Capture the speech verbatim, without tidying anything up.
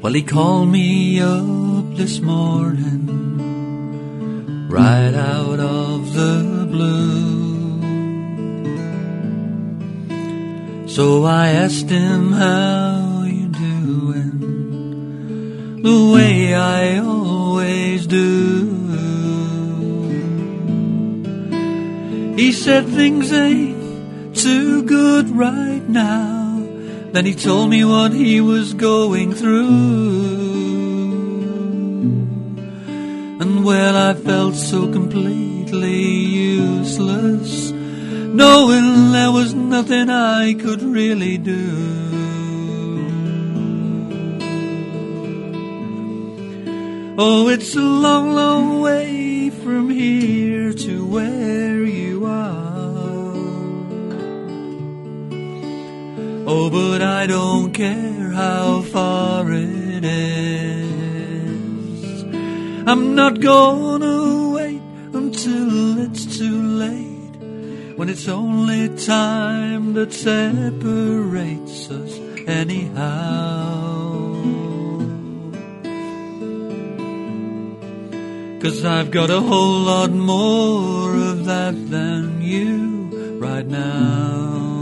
Well, he called me up this morning, right out of the blue. So I asked him, how you doing? The way I always do. He said things ain't too good right now. Then he told me what he was going through. And well, I felt so completely useless, knowing there was nothing I could really do. Oh, it's a long, long way from here to where you are. Oh, but I don't care how far it is. I'm not gonna wait until it's too late, when it's only time that separates us anyhow. 'Cause I've got a whole lot more of that than you right now.